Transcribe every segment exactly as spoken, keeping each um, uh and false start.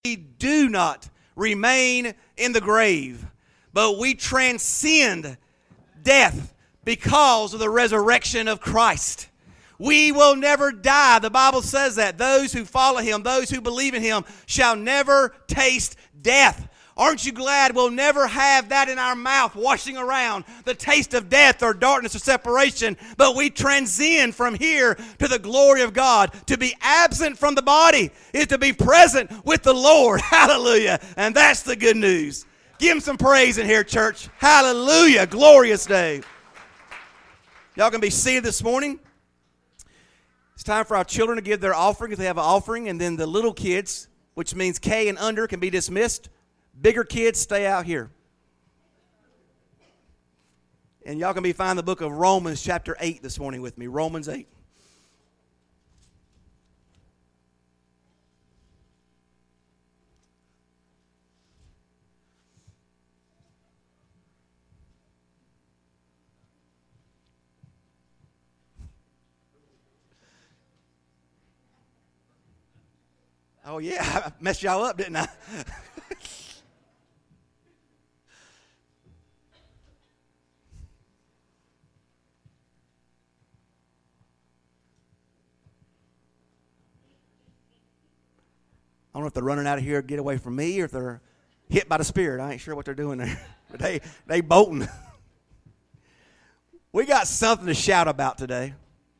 We do not remain in the grave, but we transcend death because of the resurrection of Christ. We will never die. The Bible says that. Those who follow Him, those who believe in Him, shall never taste death. Aren't you glad we'll never have that in our mouth washing around, the taste of death or darkness or separation, but we transcend from here to the glory of God. To be absent from the body is to be present with the Lord. Hallelujah. And that's the good news. Give Him some praise in here, church. Hallelujah. Glorious day. Y'all can be seated this morning. It's time for our children to give their offering if they have an offering, and then the little kids, which means K and under, can be dismissed. Bigger kids, stay out here. And y'all can be finding the book of Romans chapter eight this morning with me. Romans eight. Oh, yeah, I messed y'all up, didn't I? I don't know if they're running out of here to get away from me or if they're hit by the Spirit. I ain't sure what they're doing there. But they, they bolting. We got something to shout about today.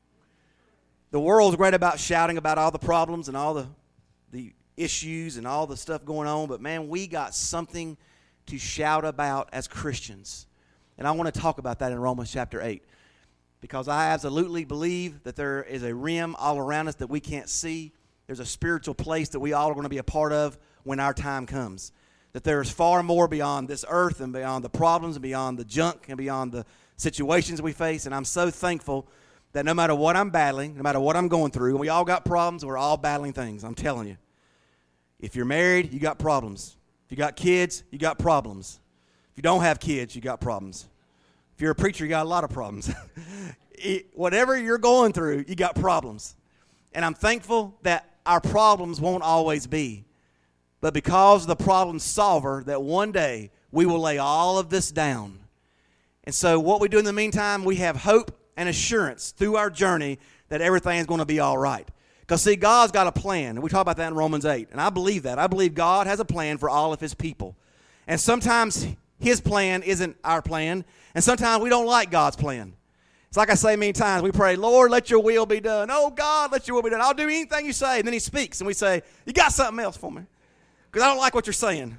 The world's great about shouting about all the problems and all the, the issues and all the stuff going on. But, man, we got something to shout about as Christians. And I want to talk about that in Romans chapter eight. Because I absolutely believe that there is a rim all around us that we can't see. There's a spiritual place that we all are going to be a part of when our time comes. That there's far more beyond this earth and beyond the problems and beyond the junk and beyond the situations we face. And I'm so thankful that no matter what I'm battling, no matter what I'm going through, and we all got problems, we're all battling things, I'm telling you. If you're married, you got problems. If you got kids, you got problems. If you don't have kids, you got problems. If you're a preacher, you got a lot of problems. it, whatever you're going through, you got problems. And I'm thankful that our problems won't always be. But because of the problem solver, that one day we will lay all of this down. And so what we do in the meantime, we have hope and assurance through our journey that everything's going to be all right. Because, see, God's got a plan. And we talk about that in Romans eight. And I believe that. I believe God has a plan for all of His people. And sometimes His plan isn't our plan. And sometimes we don't like God's plan. It's like I say many times, we pray, Lord, let your will be done. Oh, God, let your will be done. I'll do anything you say. And then He speaks, and we say, you got something else for me? Because I don't like what you're saying.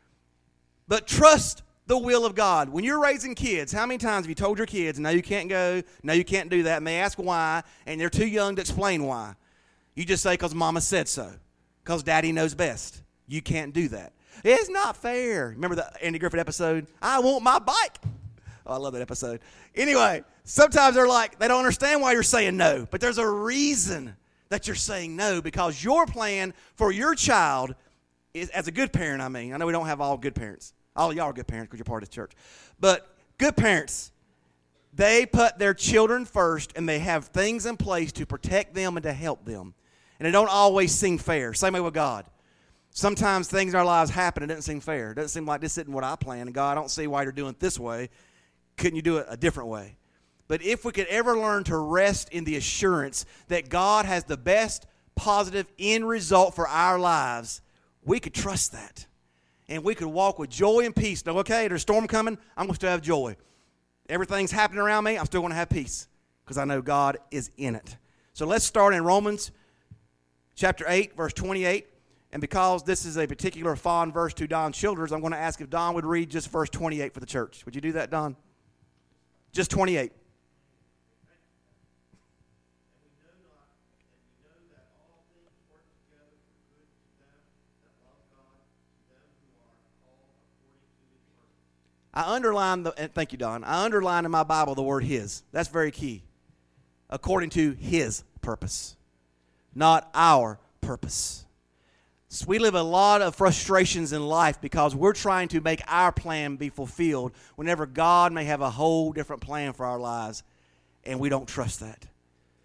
But trust the will of God. When you're raising kids, how many times have you told your kids, no, you can't go, no, you can't do that, and they ask why, and they're too young to explain why. You just say, because Mama said so, because Daddy knows best. You can't do that. It's not fair. Remember the Andy Griffith episode? I want my bike. Oh, I love that episode. Anyway, sometimes they're like, they don't understand why you're saying no. But there's a reason that you're saying no, because your plan for your child is, as a good parent, I mean. I know we don't have all good parents. All of y'all are good parents because you're part of the church. But good parents, they put their children first, and they have things in place to protect them and to help them. And it don't always seem fair. Same way with God. Sometimes things in our lives happen and it doesn't seem fair. It doesn't seem like this isn't what I planned. And God, I don't see why you're doing it this way. Couldn't you do it a different way? But if we could ever learn to rest in the assurance that God has the best positive end result for our lives, we could trust that. And we could walk with joy and peace. Know, okay, there's a storm coming, I'm going to still have joy. Everything's happening around me, I'm still going to have peace because I know God is in it. So let's start in Romans chapter eight, verse twenty-eight. And because this is a particular fond verse to Don Childers, I'm going to ask if Don would read just verse twenty-eight for the church. Would you do that, Don? Just twenty-eight. I underline the, and thank you, Don. I underline in my Bible the word His. That's very key. According to His purpose, not our purpose. So we live a lot of frustrations in life because we're trying to make our plan be fulfilled whenever God may have a whole different plan for our lives, and we don't trust that.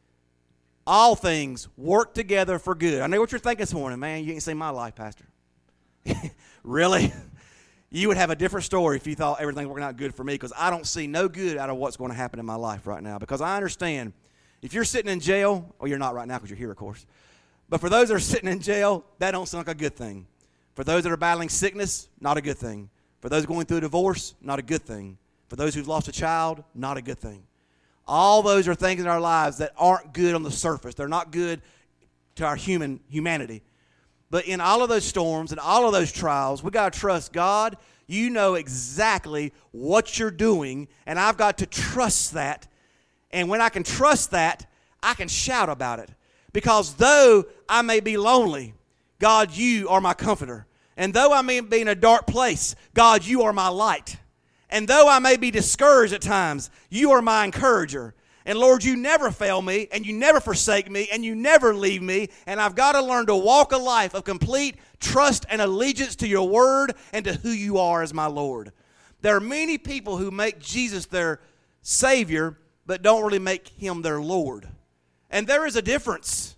All things work together for good. I know what you're thinking this morning, man. You ain't seen my life, Pastor. Really? You would have a different story if you thought everything working out good for me, because I don't see no good out of what's going to happen in my life right now. Because I understand if you're sitting in jail, well, you're not right now because you're here, of course. But for those that are sitting in jail, that don't sound like a good thing. For those that are battling sickness, not a good thing. For those going through a divorce, not a good thing. For those who've lost a child, not a good thing. All those are things in our lives that aren't good on the surface. They're not good to our human humanity. But in all of those storms and all of those trials, we got to trust God. You know exactly what you're doing, and I've got to trust that. And when I can trust that, I can shout about it. Because though I may be lonely, God, you are my comforter. And though I may be in a dark place, God, you are my light. And though I may be discouraged at times, you are my encourager. And Lord, you never fail me, and you never forsake me, and you never leave me. And I've got to learn to walk a life of complete trust and allegiance to your word and to who you are as my Lord. There are many people who make Jesus their Savior, but don't really make him their Lord. And there is a difference.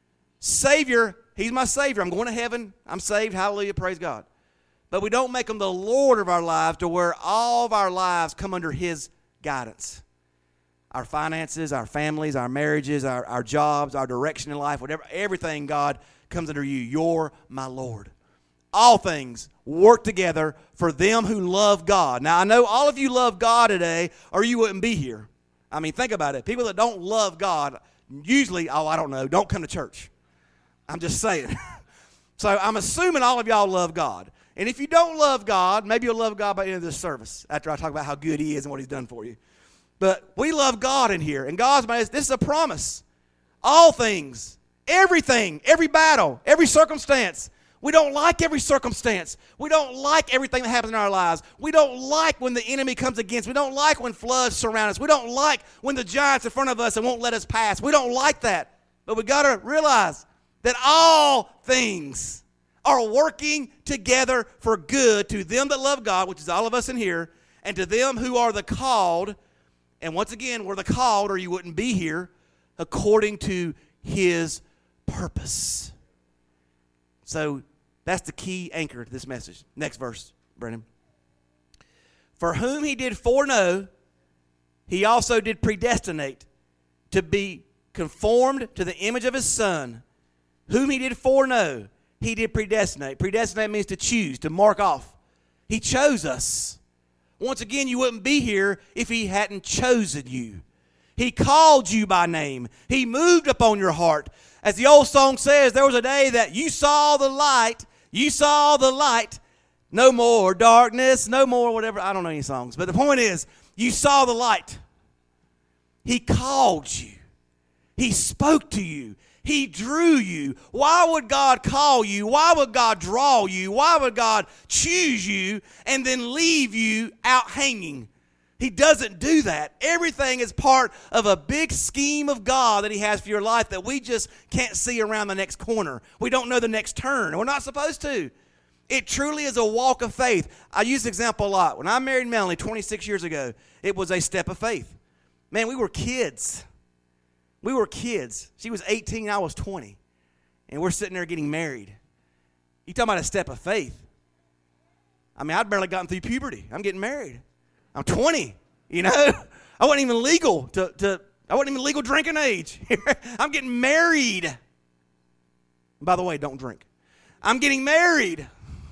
Savior, he's my Savior. I'm going to heaven. I'm saved. Hallelujah. Praise God. But we don't make him the Lord of our lives to where all of our lives come under his guidance. Our finances, our families, our marriages, our, our jobs, our direction in life, whatever, everything, God, comes under you. You're my Lord. All things work together for them who love God. Now, I know all of you love God today, or you wouldn't be here. I mean, think about it. People that don't love God, usually, oh, I don't know, don't come to church. I'm just saying. So I'm assuming all of y'all love God. And if you don't love God, maybe you'll love God by the end of this service after I talk about how good he is and what he's done for you. But we love God in here. And God's made us, this is a promise. All things, everything, every battle, every circumstance. We don't like every circumstance. We don't like everything that happens in our lives. We don't like when the enemy comes against. We don't like when floods surround us. We don't like when the giants in front of us and won't let us pass. We don't like that. But we got to realize that all things are working together for good to them that love God, which is all of us in here, and to them who are the called. And once again, we're the called, or you wouldn't be here, according to his purpose. So that's the key anchor to this message. Next verse, Brennan. For whom he did foreknow, he also did predestinate to be conformed to the image of his Son. Whom he did foreknow, he did predestinate. Predestinate means to choose, to mark off. He chose us. Once again, you wouldn't be here if he hadn't chosen you. He called you by name. He moved upon your heart. As the old song says, there was a day that you saw the light. You saw the light. No more darkness, no more whatever. I don't know any songs. But the point is, you saw the light. He called you. He spoke to you. He drew you. Why would God call you? Why would God draw you? Why would God choose you and then leave you out hanging? He doesn't do that. Everything is part of a big scheme of God that he has for your life that we just can't see around the next corner. We don't know the next turn. We're not supposed to. It truly is a walk of faith. I use the example a lot. When I married Melanie twenty-six years ago, it was a step of faith. Man, we were kids. We were kids. She was eighteen, I was twenty. And we're sitting there getting married. You talking about a step of faith. I mean, I'd barely gotten through puberty. I'm getting married. I'm twenty, you know. I wasn't even legal to, to I wasn't even legal drinking age. I'm getting married. And by the way, don't drink. I'm getting married.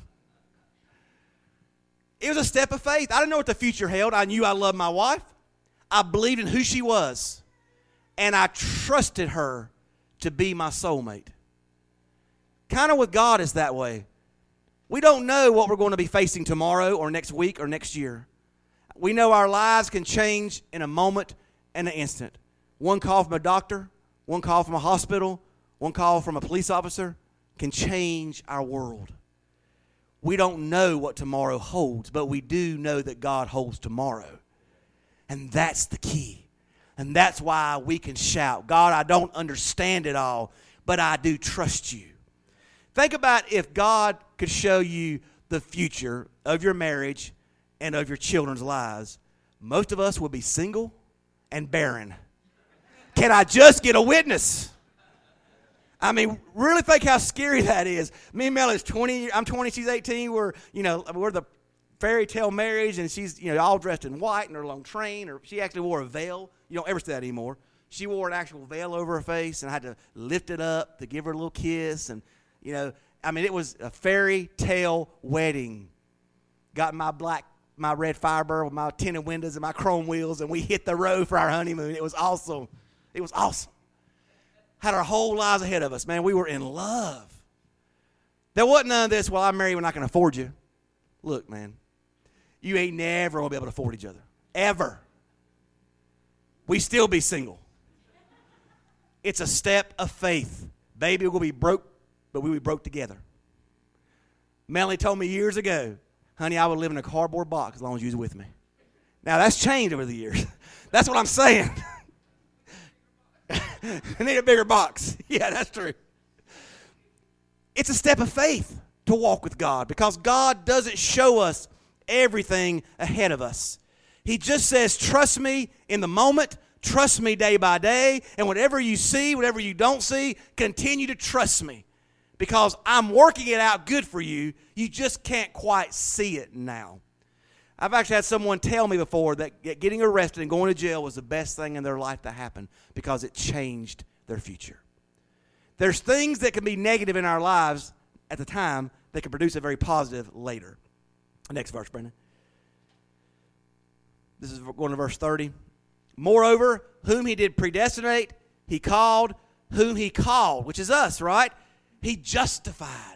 It was a step of faith. I didn't know what the future held. I knew I loved my wife. I believed in who she was. And I trusted her to be my soulmate. Kind of with God is that way. We don't know what we're going to be facing tomorrow or next week or next year. We know our lives can change in a moment and an instant. One call from a doctor, one call from a hospital, one call from a police officer can change our world. We don't know what tomorrow holds, but we do know that God holds tomorrow. And that's the key. And that's why we can shout, God, I don't understand it all, but I do trust you. Think about if God could show you the future of your marriage and of your children's lives. Most of us would be single and barren. Can I just get a witness? I mean, really think how scary that is. Me and Mel is twenty. I'm twenty. She's eighteen. We're, you know, we're the fairy tale marriage, and she's, you know, all dressed in white and her long train. Or she actually wore a veil. You don't ever see that anymore. She wore an actual veil over her face, and I had to lift it up to give her a little kiss. And, you know, I mean, it was a fairy tale wedding. Got my black, my red Firebird with my tinted windows and my chrome wheels, and we hit the road for our honeymoon. It was awesome. It was awesome. Had our whole lives ahead of us, man. We were in love. There wasn't none of this, well, I'm married, we're not going to afford you. Look, man, you ain't never going to be able to afford each other. Ever. We still be single. It's a step of faith. Baby, we're going to be broke, but we'll be broke together. Melanie told me years ago, honey, I would live in a cardboard box as long as you was with me. Now, that's changed over the years. That's what I'm saying. I need a bigger box. Yeah, that's true. It's a step of faith to walk with God because God doesn't show us everything ahead of us. He just says, trust me in the moment, trust me day by day, and whatever you see, whatever you don't see, continue to trust me because I'm working it out good for you. You just can't quite see it now. I've actually had someone tell me before that getting arrested and going to jail was the best thing in their life to happen because it changed their future. There's things that can be negative in our lives at the time that can produce a very positive later. Next verse, Brandon. This is going to verse thirty. Moreover, whom he did predestinate, he called. Whom he called, which is us, right? He justified.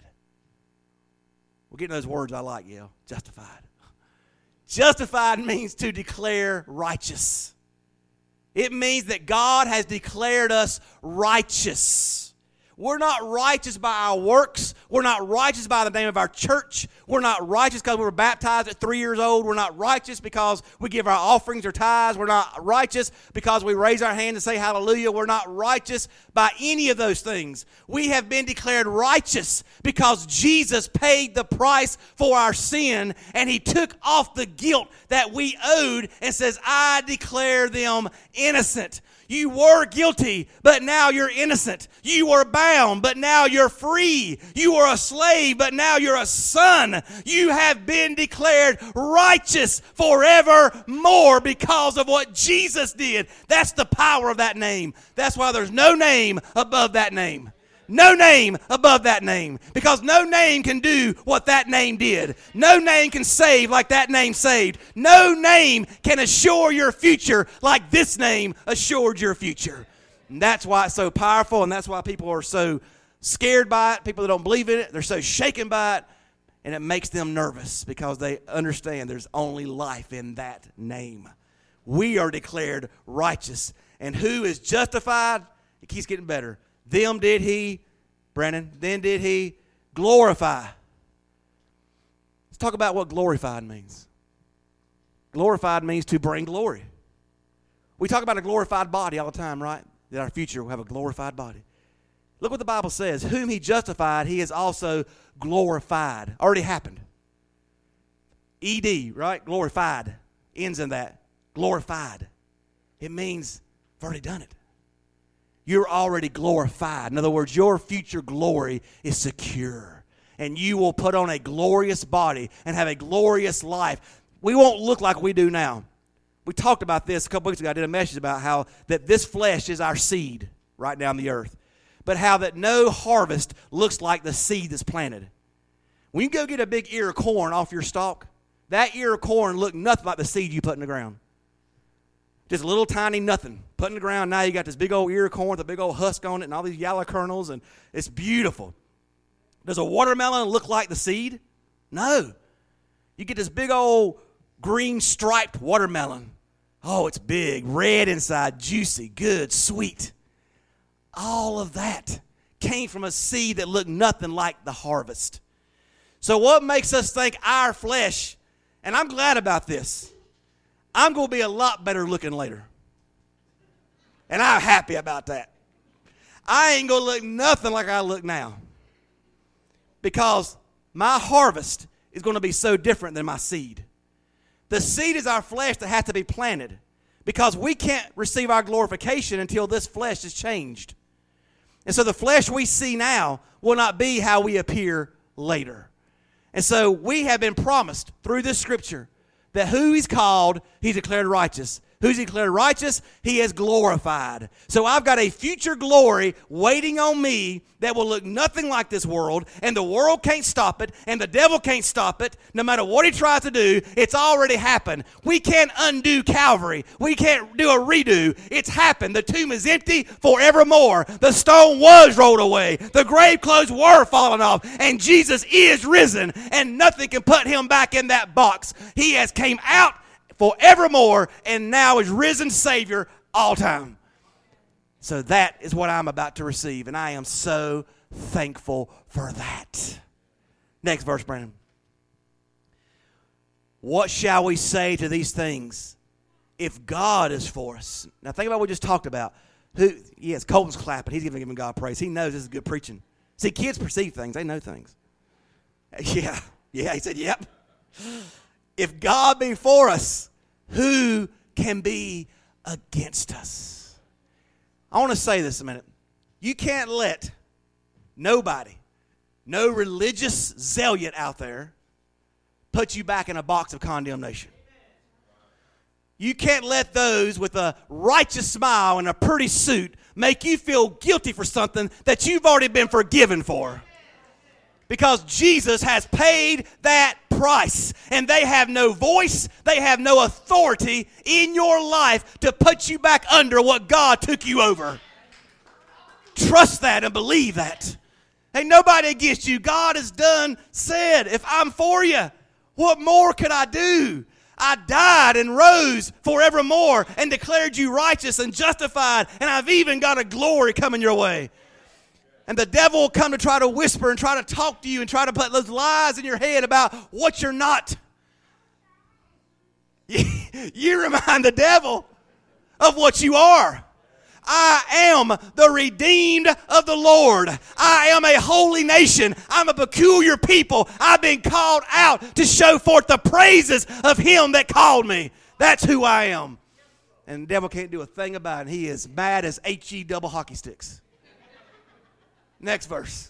We're getting those words I like, yeah. Justified. Justified means to declare righteous. It means that God has declared us righteous. We're not righteous by our works. We're not righteous by the name of our church. We're not righteous because we were baptized at three years old. We're not righteous because we give our offerings or tithes. We're not righteous because we raise our hand and say hallelujah. We're not righteous by any of those things. We have been declared righteous because Jesus paid the price for our sin and he took off the guilt that we owed and says, I declare them innocent. You were guilty, but now you're innocent. You were bound, but now you're free. You were a slave, but now you're a son. You have been declared righteous forevermore because of what Jesus did. That's the power of that name. That's why there's no name above that name. No name above that name. Because no name can do what that name did. No name can save like that name saved. No name can assure your future like this name assured your future. And that's why it's so powerful, and that's why people are so scared by it. People that don't believe in it, they're so shaken by it, and it makes them nervous because they understand there's only life in that name. We are declared righteous. And who is justified? It keeps getting better. Them did he, Brandon, then did he glorify. Let's talk about what glorified means. Glorified means to bring glory. We talk about a glorified body all the time, right? That our future will have a glorified body. Look what the Bible says. Whom he justified, he is also glorified. Already happened. E D, right? Glorified. Ends in that. Glorified. It means I've already done it. You're already glorified. In other words, your future glory is secure. And you will put on a glorious body and have a glorious life. We won't look like we do now. We talked about this a couple weeks ago. I did a message about how that this flesh is our seed right now on the earth. But how that no harvest looks like the seed that's planted. When you go get a big ear of corn off your stalk, that ear of corn looked nothing like the seed you put in the ground. Just a little tiny nothing put in the ground. Now you got this big old ear of corn with a big old husk on it and all these yellow kernels, and it's beautiful. Does a watermelon look like the seed? No. You get this big old green striped watermelon. Oh, it's big, red inside, juicy, good, sweet. All of that came from a seed that looked nothing like the harvest. So what makes us think our flesh, and I'm glad about this, I'm going to be a lot better looking later. And I'm happy about that. I ain't going to look nothing like I look now. Because my harvest is going to be so different than my seed. The seed is our flesh that has to be planted. Because we can't receive our glorification until this flesh is changed. And so the flesh we see now will not be how we appear later. And so we have been promised through this scripture that who he's called, he's declared righteous. Who's he declared righteous? He is glorified. So I've got a future glory waiting on me that will look nothing like this world, and the world can't stop it, and the devil can't stop it. No matter what he tries to do, it's already happened. We can't undo Calvary. We can't do a redo. It's happened. The tomb is empty forevermore. The stone was rolled away. The grave clothes were fallen off, and Jesus is risen, and nothing can put him back in that box. He has came out forevermore, and now is risen Savior all time. So that is what I'm about to receive, and I am so thankful for that. Next verse, Brandon. What shall we say to these things? If God is for us. Now think about what we just talked about. Who? Yes, Colton's clapping. He's giving, giving God praise. He knows this is good preaching. See, kids perceive things. They know things. Yeah, yeah, he said, yep. If God be for us, who can be against us? I want to say this a minute. You can't let nobody, no religious zealot out there, put you back in a box of condemnation. You can't let those with a righteous smile and a pretty suit make you feel guilty for something that you've already been forgiven for. Because Jesus has paid that price, and they have no voice, they have no authority in your life to put you back under what God took you over. Trust that and believe that. Ain't nobody against you. God has done, said, if I'm for you, what more could I do? I died and rose forevermore and declared you righteous and justified, and I've even got a glory coming your way. And the devil will come to try to whisper and try to talk to you and try to put those lies in your head about what you're not. You remind the devil of what you are. I am the redeemed of the Lord. I am a holy nation. I'm a peculiar people. I've been called out to show forth the praises of him that called me. That's who I am. And the devil can't do a thing about it. He is mad as H E double hockey sticks. Next verse.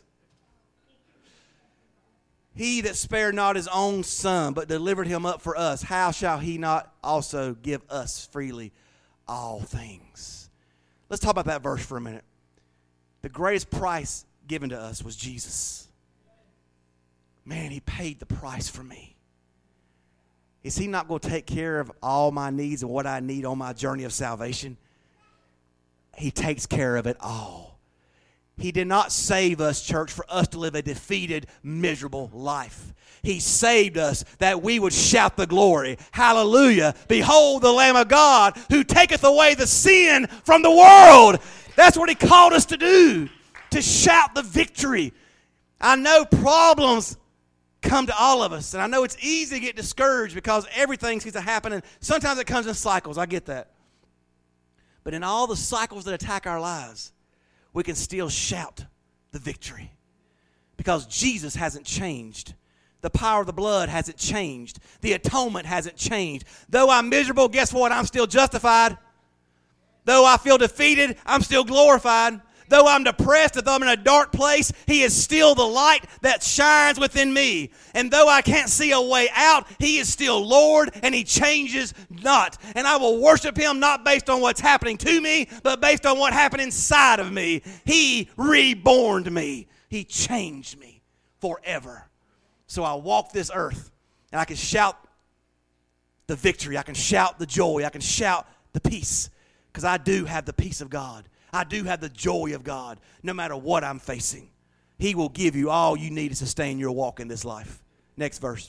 He that spared not his own son, but delivered him up for us, how shall he not also give us freely all things? Let's talk about that verse for a minute. The greatest price given to us was Jesus. Man, he paid the price for me. Is he not going to take care of all my needs and what I need on my journey of salvation? He takes care of it all. He did not save us, church, for us to live a defeated, miserable life. He saved us that we would shout the glory. Hallelujah. Behold the Lamb of God who taketh away the sin from the world. That's what he called us to do, to shout the victory. I know problems come to all of us, and I know it's easy to get discouraged because everything seems to happen, and sometimes it comes in cycles. I get that. But in all the cycles that attack our lives, we can still shout the victory because Jesus hasn't changed. The power of the blood hasn't changed. The atonement hasn't changed. Though I'm miserable, guess what? I'm still justified. Though I feel defeated, I'm still glorified. Though I'm depressed, though I'm in a dark place, he is still the light that shines within me. And though I can't see a way out, he is still Lord, and he changes not. And I will worship him not based on what's happening to me, but based on what happened inside of me. He reborned me. He changed me forever. So I walk this earth, and I can shout the victory. I can shout the joy. I can shout the peace, because I do have the peace of God. I do have the joy of God no matter what I'm facing. He will give you all you need to sustain your walk in this life. Next verse.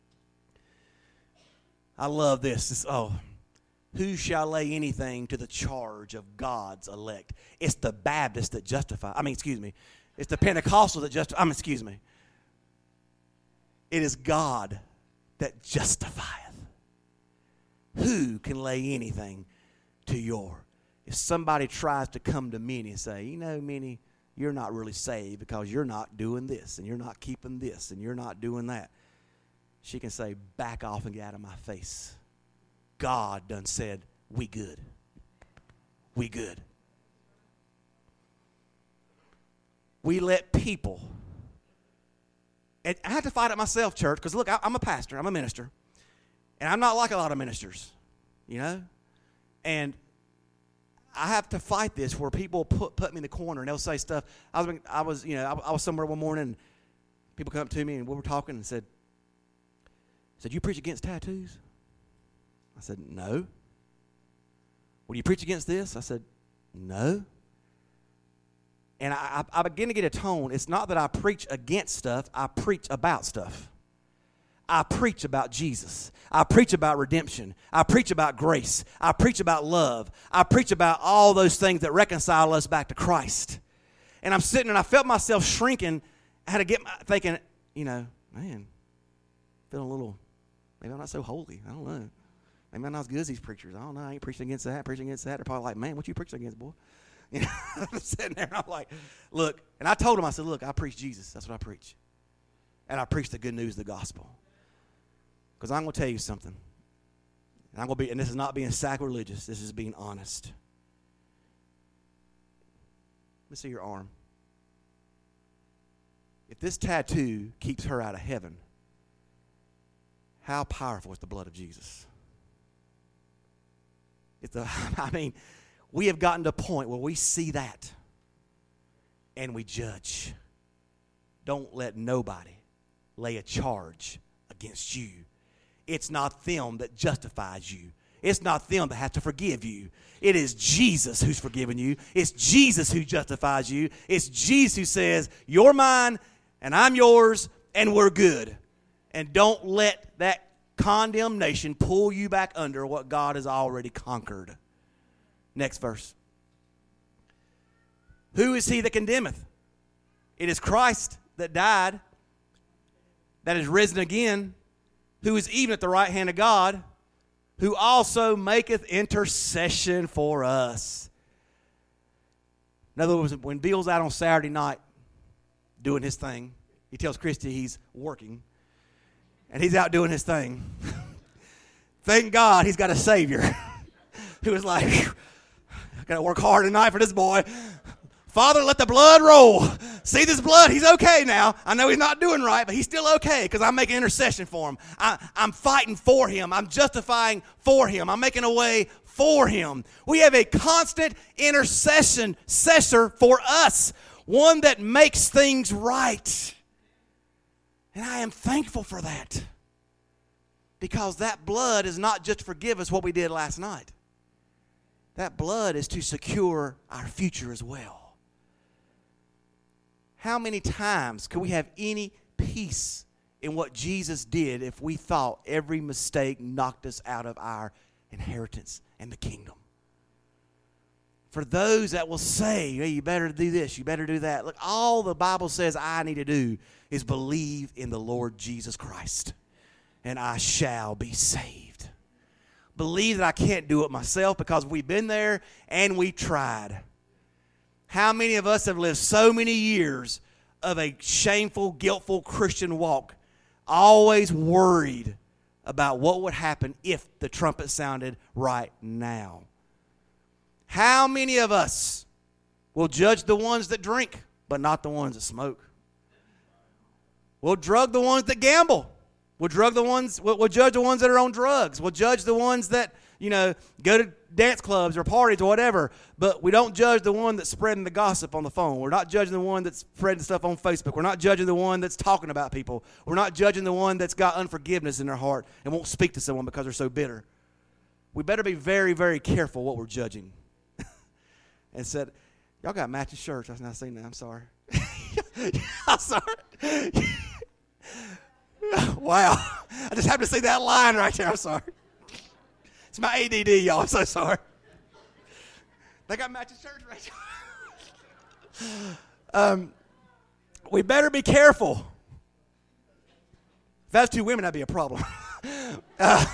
I love this. This oh, who shall lay anything to the charge of God's elect? It's the Baptists that justify. I mean, excuse me. It's the Pentecostals that justify. I mean, excuse me. It is God that justifieth. Who can lay anything to your? If somebody tries to come to Minnie and say, you know, Minnie, you're not really saved because you're not doing this and you're not keeping this and you're not doing that, she can say, back off and get out of my face. God done said, we good. We good. we let people, and I had to fight it myself, church, because look, I, I'm a pastor, I'm a minister, and I'm not like a lot of ministers, you know, and I have to fight this where people put put me in the corner and they'll say stuff. I was, I was, you know, I, I was somewhere one morning, and people come up to me and we were talking and said, said, "You preach against tattoos?" I said, "No." "Well, do you preach against this?" I said, "No." And I, I, I begin to get a tone. It's not that I preach against stuff. I preach about stuff. I preach about Jesus. I preach about redemption. I preach about grace. I preach about love. I preach about all those things that reconcile us back to Christ. And I'm sitting and I felt myself shrinking. I had to get my, thinking, you know, man, feeling a little, maybe I'm not so holy. I don't know. Maybe I'm not as good as these preachers. I don't know. I ain't preaching against that, preaching against that. They're probably like, man, what you preaching against, boy? You know, I'm sitting there and I'm like, look. And I told him, I said, look, I preach Jesus. That's what I preach. And I preach the good news of the gospel. Because I'm going to tell you something. And I'm going to be, and this is not being sacrilegious. This is being honest. Let me see your arm. If this tattoo keeps her out of heaven, how powerful is the blood of Jesus? It's the, I mean, we have gotten to a point where we see that and we judge. Don't let nobody lay a charge against you. It's not them that justifies you. It's not them that have to forgive you. It is Jesus who's forgiven you. It's Jesus who justifies you. It's Jesus who says, you're mine and I'm yours and we're good. And don't let that condemnation pull you back under what God has already conquered. Next verse. Who is he that condemneth? It is Christ that died, that is risen again, who is even at the right hand of God, who also maketh intercession for us. In other words, when Bill's out on Saturday night doing his thing, he tells Christy he's working, and he's out doing his thing. Thank God he's got a Savior who is like, I got to work hard tonight for this boy. Father, let the blood roll. See this blood? He's okay now. I know he's not doing right, but he's still okay because I'm making intercession for him. I, I'm fighting for him. I'm justifying for him. I'm making a way for him. We have a constant intercession cessor for us, one that makes things right. And I am thankful for that because that blood is not just to forgive us what we did last night. That blood is to secure our future as well. How many times could we have any peace in what Jesus did if we thought every mistake knocked us out of our inheritance and the kingdom? For those that will say, hey, you better do this, you better do that. Look, all the Bible says I need to do is believe in the Lord Jesus Christ, and I shall be saved. Believe that I can't do it myself because we've been there and we tried. How many of us have lived so many years of a shameful, guiltful Christian walk, always worried about what would happen if the trumpet sounded right now? How many of us will judge the ones that drink, but not the ones that smoke? We'll drug the ones that gamble. We'll drug the ones. We'll, we'll judge the ones that are on drugs. We'll judge the ones that, you know, go to dance clubs or parties or whatever. But we don't judge the one that's spreading the gossip on the phone. We're not judging the one that's spreading stuff on Facebook. We're not judging the one that's talking about people. We're not judging the one that's got unforgiveness in their heart and won't speak to someone because they're so bitter. We better be very, very careful what we're judging. And said, y'all got matching shirts. I've not seen that. I'm sorry. I'm sorry. Wow. I just happened to see that line right there. I'm sorry. It's my A D D, y'all. I'm so sorry. They got matching shirts right there. um, we better be careful. If that's two women, that'd be a problem. uh,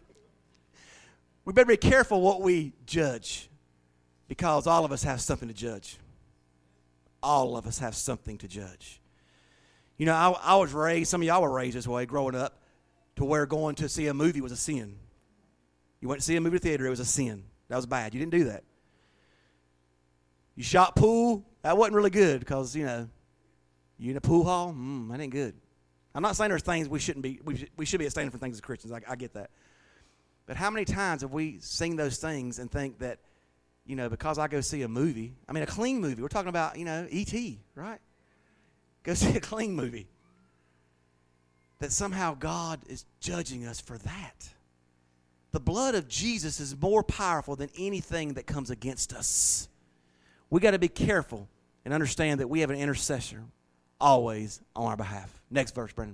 we better be careful what we judge because all of us have something to judge. All of us have something to judge. You know, I, I was raised, some of y'all were raised this way growing up, to where going to see a movie was a sin. You went to see a movie theater, it was a sin. That was bad. You didn't do that. You shot pool, that wasn't really good because, you know, You in a pool hall? Mm, that ain't good. I'm not saying there's things we shouldn't be, we should, we should be abstaining from things as Christians. I, I get that. But how many times have we seen those things and think that, you know, because I go see a movie, I mean a clean movie, we're talking about, you know, E T, right? Go see a clean movie. That somehow God is judging us for that. The blood of Jesus is more powerful than anything that comes against us. We got to be careful and understand that we have an intercessor always on our behalf. Next verse, Brendan.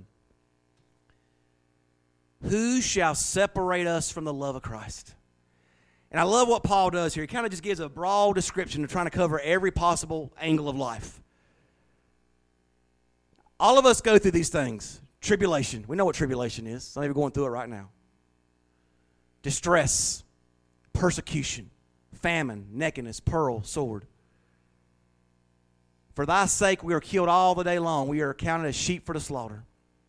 Who shall separate us from the love of Christ? And I love what Paul does here. He kind of just gives a broad description of trying to cover every possible angle of life. All of us go through these things. Tribulation. We know what tribulation is. Some of you are going through it right now. Distress, persecution, famine, nakedness, peril, sword. For thy sake we are killed all the day long. We are counted as sheep for the slaughter.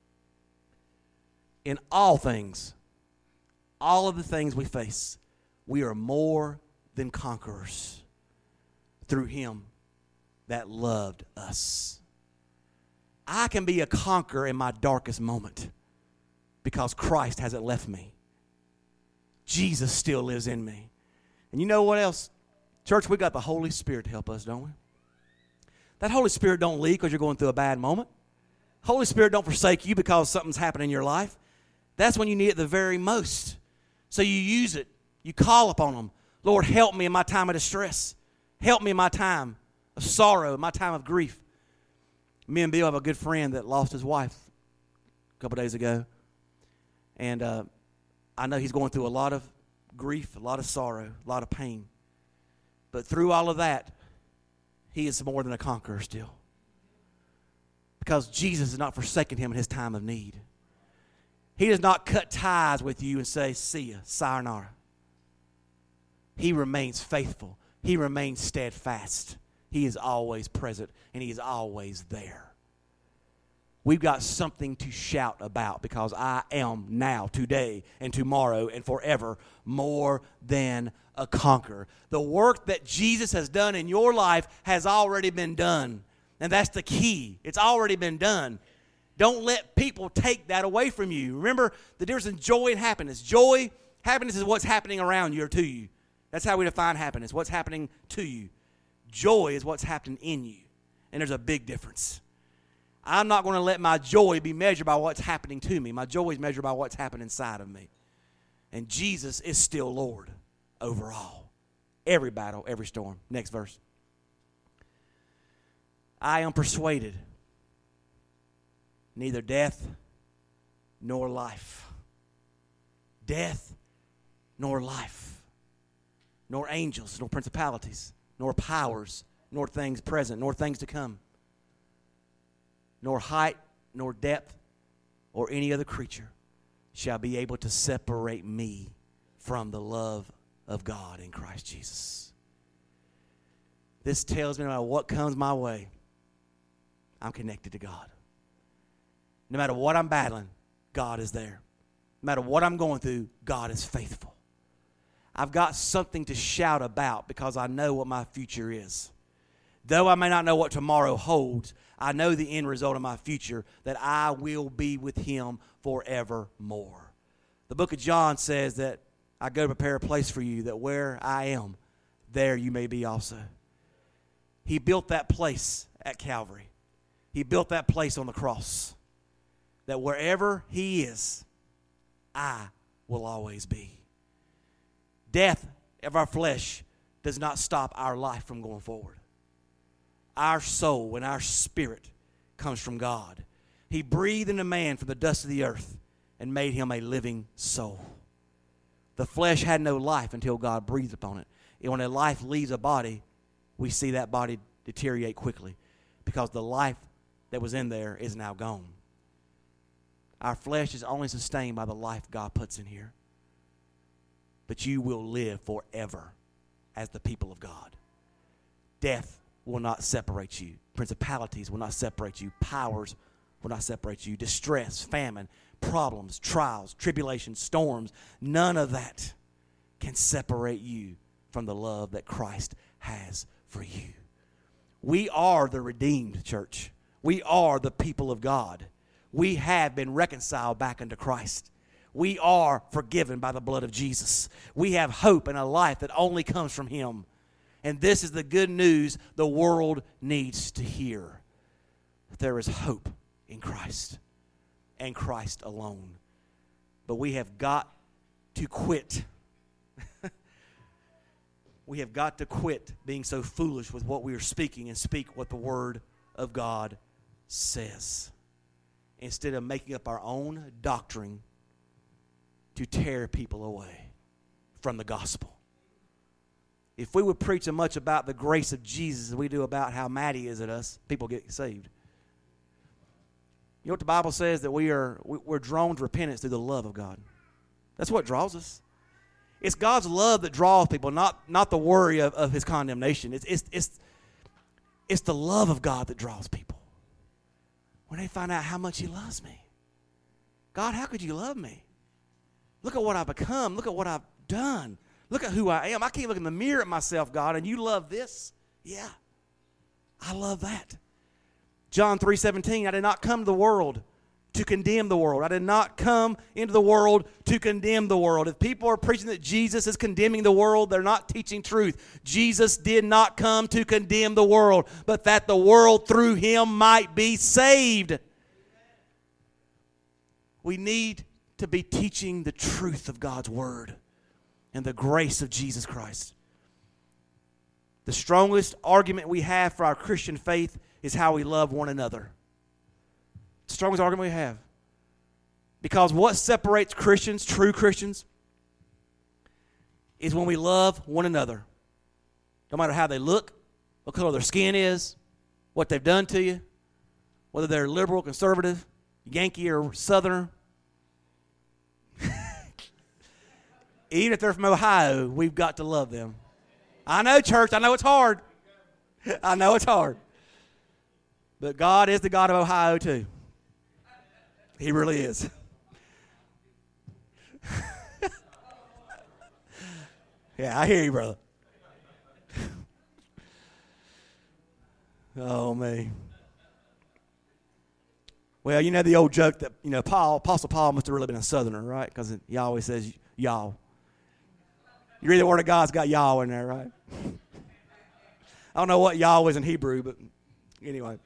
In all things, all of the things we face, we are more than conquerors through him that loved us. I can be a conqueror in my darkest moment because Christ hasn't left me. Jesus still lives in me. And you know what else? Church, we got the Holy Spirit to help us, don't we? That Holy Spirit don't leave because you're going through a bad moment. Holy Spirit don't forsake you because something's happened in your life. That's when you need it the very most. So you use it. You call upon him. Lord, help me in my time of distress. Help me in my time of sorrow, my time of grief. Me and Bill have a good friend that lost his wife a couple days ago. And uh, I know he's going through a lot of grief, a lot of sorrow, a lot of pain. But through all of that, he is more than a conqueror still. Because Jesus has not forsaken him in his time of need. He does not cut ties with you and say, see ya, sayonara. He remains faithful. He remains steadfast. He is always present, and he is always there. We've got something to shout about because I am now, today, and tomorrow, and forever more than a conqueror. The work that Jesus has done in your life has already been done, and that's the key. It's already been done. Don't let people take that away from you. Remember the difference in joy and happiness. Joy, happiness is what's happening around you or to you. That's how we define happiness, what's happening to you. Joy is what's happening in you. And there's a big difference. I'm not going to let my joy be measured by what's happening to me. My joy is measured by what's happening inside of me. And Jesus is still Lord over all. Every battle, every storm. Next verse. I am persuaded neither death nor life. Death nor life. Nor angels, nor principalities, nor powers, nor things present, nor things to come, nor height, nor depth, or any other creature shall be able to separate me from the love of God in Christ Jesus. This tells me no matter what comes my way, I'm connected to God. No matter what I'm battling, God is there. No matter what I'm going through, God is faithful. I've got something to shout about because I know what my future is. Though I may not know what tomorrow holds, I know the end result of my future, that I will be with him forevermore. The book of John says that I go to prepare a place for you, that where I am, there you may be also. He built that place at Calvary. He built that place on the cross. That wherever he is, I will always be. Death of our flesh does not stop our life from going forward. Our soul and our spirit comes from God. He breathed into man from the dust of the earth and made him a living soul. The flesh had no life until God breathed upon it. And when a life leaves a body, we see that body deteriorate quickly because the life that was in there is now gone. Our flesh is only sustained by the life God puts in here. But you will live forever as the people of God. Death will not separate you. Principalities will not separate you. Powers will not separate you. Distress, famine, problems, trials, tribulations, storms, none of that can separate you from the love that Christ has for you. We are the redeemed, church. We are the people of God. We have been reconciled back unto Christ. We are forgiven by the blood of Jesus. We have hope in a life that only comes from Him. And this is the good news the world needs to hear. That there is hope in Christ and Christ alone. But we have got to quit. We have got to quit being so foolish with what we are speaking and speak what the Word of God says, instead of making up our own doctrine to tear people away from the gospel. If we would preach as much about the grace of Jesus as we do about how mad He is at us, people get saved. You know what the Bible says? That we are we're drawn to repentance through the love of God. That's what draws us. It's God's love that draws people, not, not the worry of, of His condemnation. It's, it's, it's, it's the love of God that draws people. When they find out how much He loves me. God, how could You love me? Look at what I've become. Look at what I've done. Look at who I am. I can't look in the mirror at myself, God, and You love this? Yeah, I love that. John three seventeen, I did not come to the world to condemn the world. I did not come into the world to condemn the world. If people are preaching that Jesus is condemning the world, they're not teaching truth. Jesus did not come to condemn the world, but that the world through Him might be saved. We need to be teaching the truth of God's Word and the grace of Jesus Christ. The strongest argument we have for our Christian faith is how we love one another. The strongest argument we have. Because what separates Christians, true Christians, is when we love one another. No matter how they look, what color their skin is, what they've done to you, whether they're liberal, conservative, Yankee, or Southerner. Even if they're from Ohio, we've got to love them. I know, church, I know it's hard. I know it's hard. But God is the God of Ohio, too. He really is. Yeah, I hear you, brother. Oh, me. Well, you know the old joke that, you know, Paul, Apostle Paul must have really been a Southerner, right? Because he always says, y'all. You read the Word of God's got y'all in there, right? I don't know what y'all was in Hebrew, but anyway.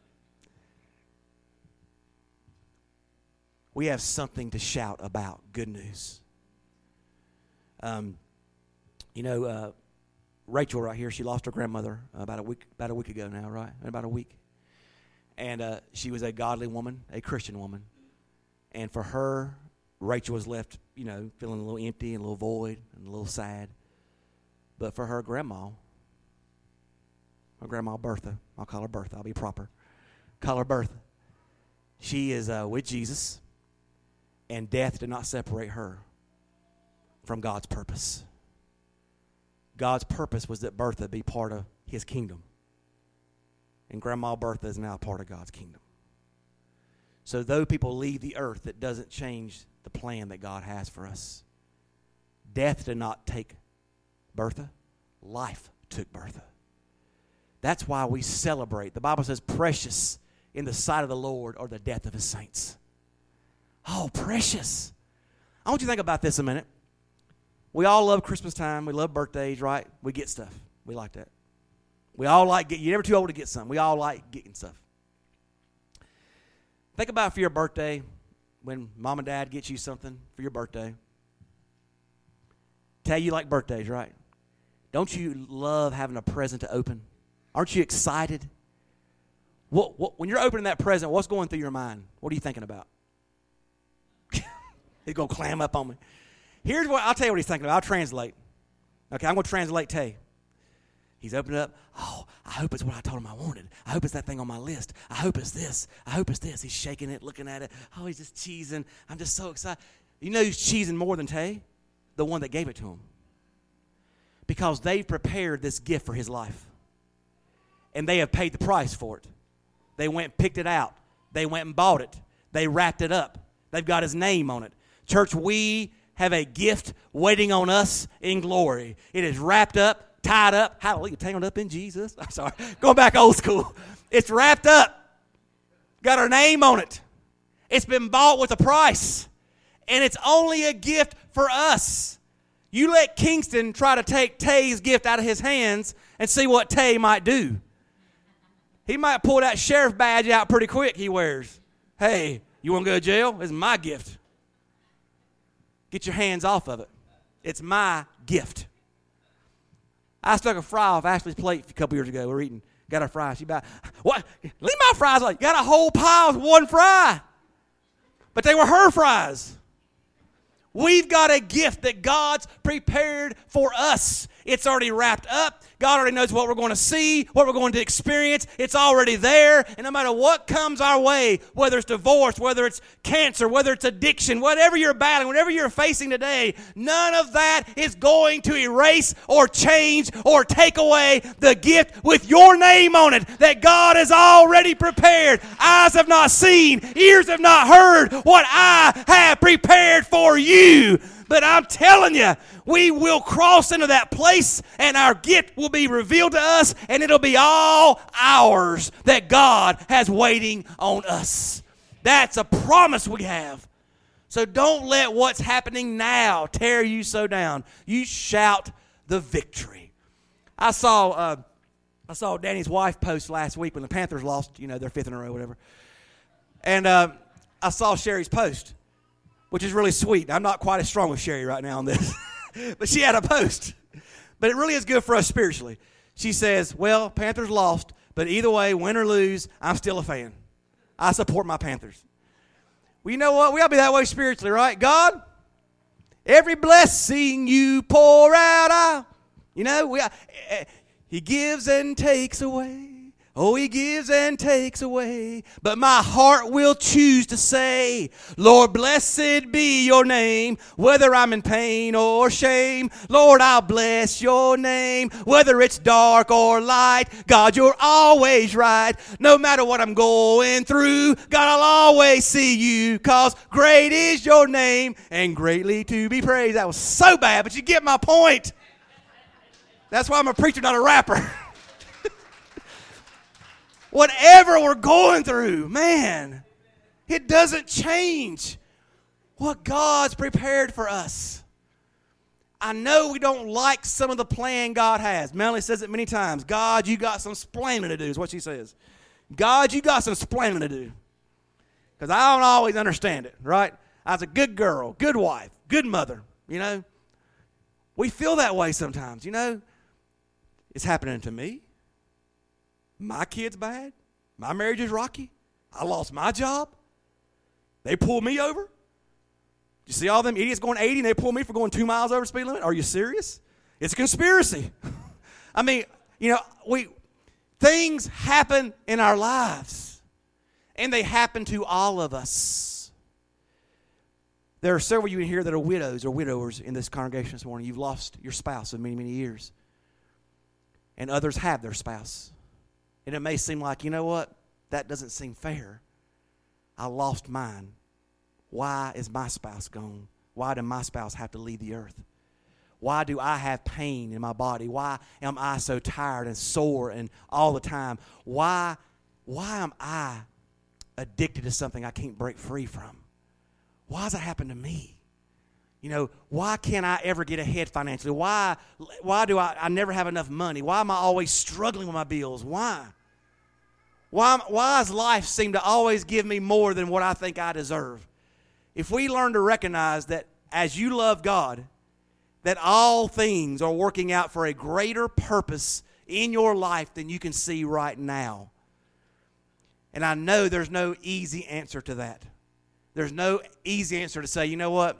We have something to shout about. Good news. Um, you know, uh, Rachel right here, she lost her grandmother about a week about a week ago now, right? About a week. And uh, she was a godly woman, a Christian woman. And for her, Rachel was left, you know, feeling a little empty and a little void and a little sad. But for her grandma, her grandma Bertha, I'll call her Bertha, I'll be proper. Call her Bertha. She is uh, with Jesus. And death did not separate her from God's purpose. God's purpose was that Bertha be part of His kingdom. And Grandma Bertha is now part of God's kingdom. So though people leave the earth, it doesn't change the plan that God has for us. Death did not take Bertha. Life took Bertha. That's why we celebrate. The Bible says, precious in the sight of the Lord are the death of His saints. Oh, precious. I want you to think about this a minute. We all love Christmas time. We love birthdays, right? We get stuff. We like that. We all like get. You're never too old to get something. We all like getting stuff. Think about for your birthday when mom and dad get you something for your birthday. Tell you like birthdays, right? Don't you love having a present to open? Aren't you excited? What, what, when you're opening that present, what's going through your mind? What are you thinking about? He's going to clam up on me. Here's what, I'll tell you what he's thinking about. I'll translate. Okay, I'm going to translate Tay. He's opening up. Oh, I hope it's what I told him I wanted. I hope it's that thing on my list. I hope it's this. I hope it's this. He's shaking it, looking at it. Oh, he's just cheesing. I'm just so excited. You know who's cheesing more than Tay? The one that gave it to him. Because they've prepared this gift for his life. And they have paid the price for it. They went and picked it out. They went and bought it. They wrapped it up. They've got his name on it. Church, we have a gift waiting on us in glory. It is wrapped up, tied up, hallelujah, tangled up in Jesus. I'm sorry, going back old school. It's wrapped up. got our name on it. It's been bought with a price. And it's only a gift for us. You let Kingston try to take Tay's gift out of his hands and see what Tay might do. He might pull that sheriff badge out pretty quick he wears. Hey, you want to go to jail? This is my gift. Get your hands off of it. It's my gift. I stuck a fry off Ashley's plate a couple years ago. We were eating. Got our fries. She about, what? Leave my fries like, got a whole pile with one fry. But they were her fries. We've got a gift that God's prepared for us. It's already wrapped up. God already knows what we're going to see, what we're going to experience. It's already there. And no matter what comes our way, whether it's divorce, whether it's cancer, whether it's addiction, whatever you're battling, whatever you're facing today, none of that is going to erase or change or take away the gift with your name on it that God has already prepared. Eyes have not seen, ears have not heard what I have prepared for you. But I'm telling you, we will cross into that place and our gift will be revealed to us and it'll be all ours that God has waiting on us. That's a promise we have. So don't let what's happening now tear you so down. You shout the victory. I saw uh, I saw Danny's wife post last week when the Panthers lost, you know, their fifth in a row, whatever. And uh, I saw Sherry's post, which is really sweet. I'm not quite as strong with Sherry right now on this. But she had a post. But it really is good for us spiritually. She says, well, Panthers lost, but either way, win or lose, I'm still a fan. I support my Panthers. Well, you know what? We got to be that way spiritually, right? God, every blessing you pour out, I, you know, we, uh, He gives and takes away. Oh, He gives and takes away. But my heart will choose to say, Lord, blessed be your name, whether I'm in pain or shame. Lord, I'll bless your name, whether it's dark or light. God, you're always right. No matter what I'm going through, God, I'll always see you, because great is your name and greatly to be praised. That was so bad, but you get my point. That's why I'm a preacher, not a rapper. Whatever we're going through, man, it doesn't change what God's prepared for us. I know we don't like some of the plan God has. Melanie says it many times. God, you got some splaining to do is what she says. God, you got some splaining to do. Because I don't always understand it, right? I was a good girl, good wife, good mother, you know. We feel that way sometimes, you know. It's happening to me. My kid's bad. My marriage is rocky. I lost my job. They pulled me over. You see all them idiots going eighty and they pull me for going two miles over the speed limit? Are you serious? It's a conspiracy. I mean, you know, we things happen in our lives. And they happen to all of us. There are several of you in here that are widows or widowers in this congregation this morning. You've lost your spouse of many, many years. And others have their spouse. And it may seem like, you know what? That doesn't seem fair. I lost mine. Why is my spouse gone? Why did my spouse have to leave the earth? Why do I have pain in my body? Why am I so tired and sore and all the time? Why, why am I addicted to something I can't break free from? Why does that happen to me? You know, why can't I ever get ahead financially? Why, why do I, I never have enough money? Why am I always struggling with my bills? Why? Why, why does life seem to always give me more than what I think I deserve? If we learn to recognize that as you love God, that all things are working out for a greater purpose in your life than you can see right now. And I know there's no easy answer to that. There's no easy answer to say, you know what?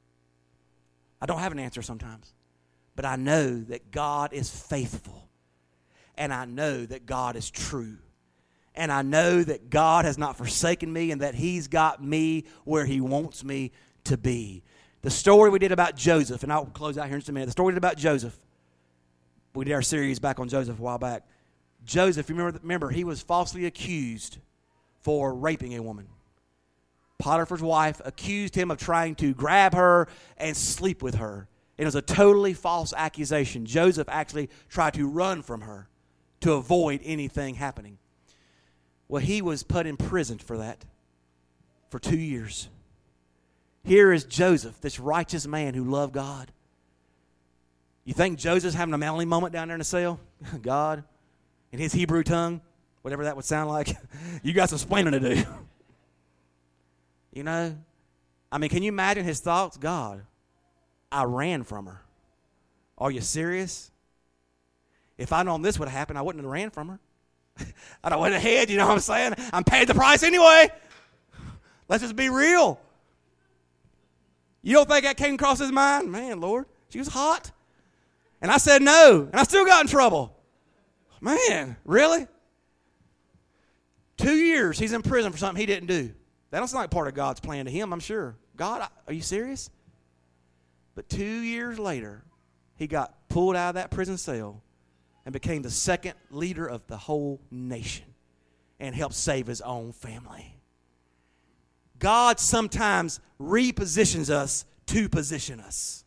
I don't have an answer sometimes. But I know that God is faithful. And I know that God is true. And I know that God has not forsaken me and that He's got me where He wants me to be. The story we did about Joseph, and I'll close out here in just a minute. The story we did about Joseph. We did our series back on Joseph a while back. Joseph, you remember, remember he was falsely accused for raping a woman. Potiphar's wife accused him of trying to grab her and sleep with her. It was a totally false accusation. Joseph actually tried to run from her to avoid anything happening. Well, he was put in prison for that for two years. Here is Joseph, this righteous man who loved God. You think Joseph's having a manly moment down there in the cell? God, in his Hebrew tongue, whatever that would sound like, you got some explaining to do. You know? I mean, can you imagine his thoughts? God, I ran from her. Are you serious? If I'd known this would happen, I wouldn't have ran from her. I'd have went ahead, you know what I'm saying? I'm paying the price anyway. Let's just be real. You don't think that came across his mind? Man, Lord, she was hot. And I said no, and I still got in trouble. Man, really? Two years he's in prison for something he didn't do. That's not part of God's plan to him, I'm sure. God, are you serious? But two years later, he got pulled out of that prison cell and became the second leader of the whole nation and helped save his own family. God sometimes repositions us to position us.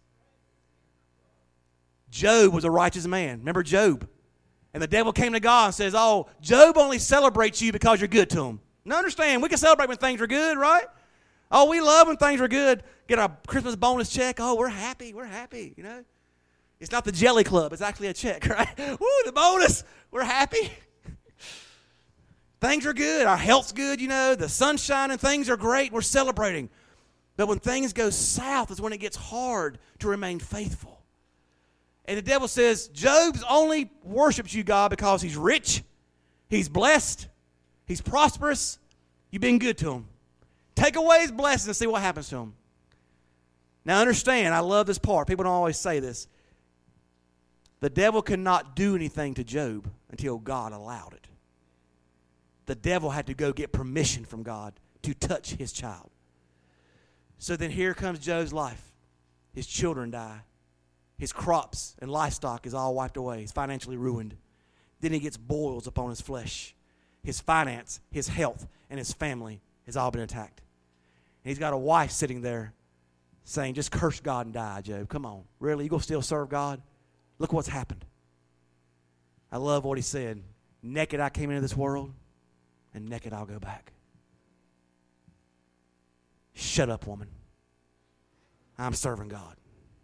Job was a righteous man. Remember Job? And the devil came to God and says, oh, Job only celebrates you because you're good to him. Now understand, we can celebrate when things are good, right? Oh, we love when things are good. Get our Christmas bonus check. Oh, we're happy. We're happy, you know. It's not the Jelly Club. It's actually a check, right? Woo, the bonus. We're happy. Things are good. Our health's good, you know. The sun's shining. Things are great. We're celebrating. But when things go south is when it gets hard to remain faithful. And the devil says, Job only worships you, God, because he's rich, he's blessed, he's prosperous. You've been good to him. Take away his blessings and see what happens to him. Now understand, I love this part. People don't always say this. The devil could not do anything to Job until God allowed it. The devil had to go get permission from God to touch his child. So then here comes Job's life. His children die. His crops and livestock is all wiped away. He's financially ruined. Then he gets boils upon his flesh. His finance, his health, and his family has all been attacked. And he's got a wife sitting there saying, just curse God and die, Job. Come on. Really? You going to still serve God? Look what's happened. I love what he said. Naked I came into this world, and naked I'll go back. Shut up, woman. I'm serving God.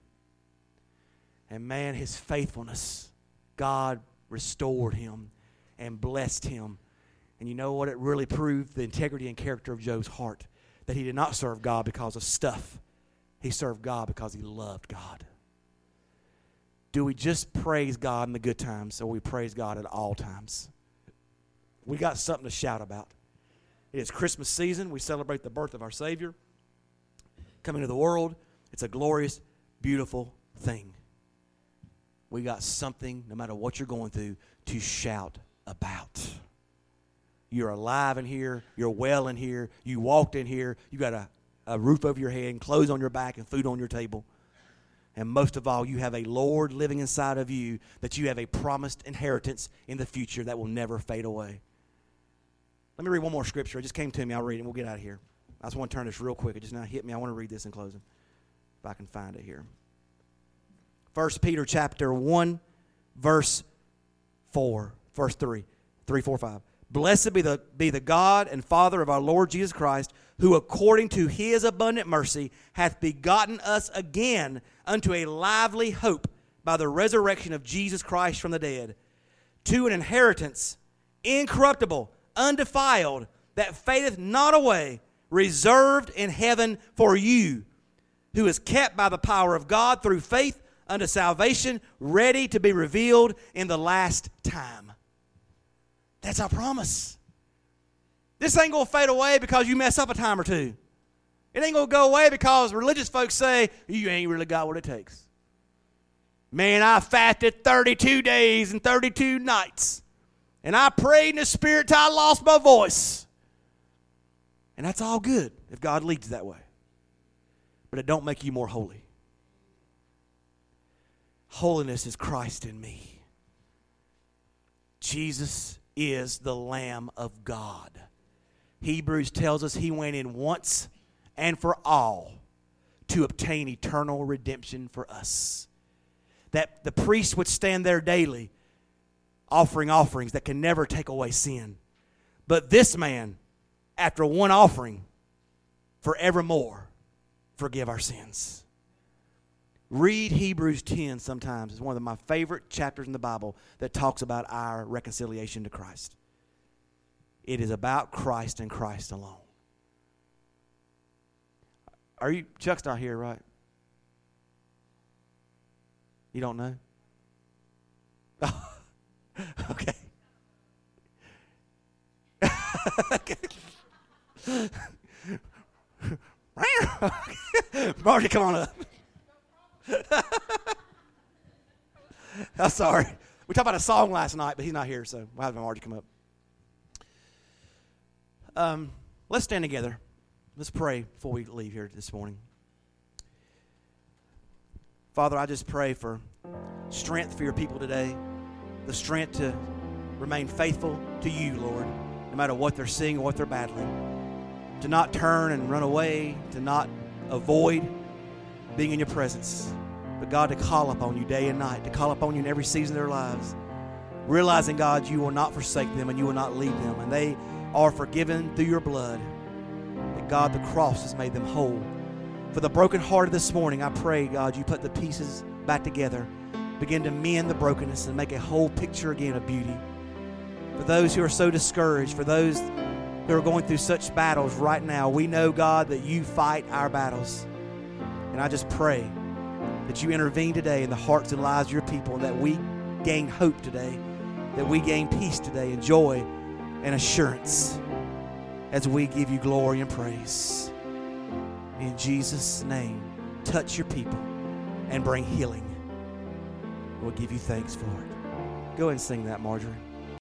And man, his faithfulness, God restored him and blessed him. And you know what? It really proved the integrity and character of Job's heart. That he did not serve God because of stuff. He served God because he loved God. Do we just praise God in the good times, or we praise God at all times? We got something to shout about. It is Christmas season. We celebrate the birth of our Savior coming to the world. It's a glorious, beautiful thing. We got something, no matter what you're going through, to shout about. You're alive in here. You're well in here. You walked in here. You got a, a roof over your head and clothes on your back and food on your table. And most of all, you have a Lord living inside of you, that you have a promised inheritance in the future that will never fade away. Let me read one more scripture. It just came to me. I'll read it and we'll get out of here. I just want to turn this real quick. It just now hit me. I want to read this in closing, if I can find it here. First Peter chapter one, verse four, verse three, three, four, five. Blessed be the, be the God and Father of our Lord Jesus Christ, who according to his abundant mercy hath begotten us again unto a lively hope by the resurrection of Jesus Christ from the dead, to an inheritance incorruptible, undefiled, that fadeth not away, reserved in heaven for you, who is kept by the power of God through faith unto salvation, ready to be revealed in the last time. That's our promise. This ain't going to fade away because you mess up a time or two. It ain't going to go away because religious folks say, you ain't really got what it takes. Man, I fasted thirty-two days and thirty-two nights. And I prayed in the Spirit till I lost my voice. And that's all good if God leads that way. But it don't make you more holy. Holiness is Christ in me. Jesus is the Lamb of God. Hebrews tells us he went in once and for all to obtain eternal redemption for us. That the priest would stand there daily offering offerings that can never take away sin. But this man, after one offering, forevermore forgive our sins. Read Hebrews ten sometimes. It's one of my favorite chapters in the Bible that talks about our reconciliation to Christ. It is about Christ and Christ alone. Are you, Chuck's not here, right? You don't know? Okay. Okay. Margie, come on up. I'm sorry. We talked about a song last night, but he's not here, so we'll have Margie come up. Um, let's stand together. Let's pray before we leave here this morning. Father, I just pray for strength for your people today, the strength to remain faithful to you, Lord, no matter what they're seeing or what they're battling, to not turn and run away, to not avoid being in your presence, but God, to call upon you day and night, to call upon you in every season of their lives, realizing, God, you will not forsake them and you will not leave them, and they are forgiven through your blood, that God, the cross has made them whole. For the brokenhearted this morning, I pray, God, you put the pieces back together, begin to mend the brokenness and make a whole picture again of beauty. For those who are so discouraged, for those who are going through such battles right now, we know, God, that you fight our battles. And I just pray that you intervene today in the hearts and lives of your people, and that we gain hope today, that we gain peace today and joy and assurance as we give you glory and praise. In Jesus' name, touch your people and bring healing. We'll give you thanks for it. Go ahead and sing that, Marjorie.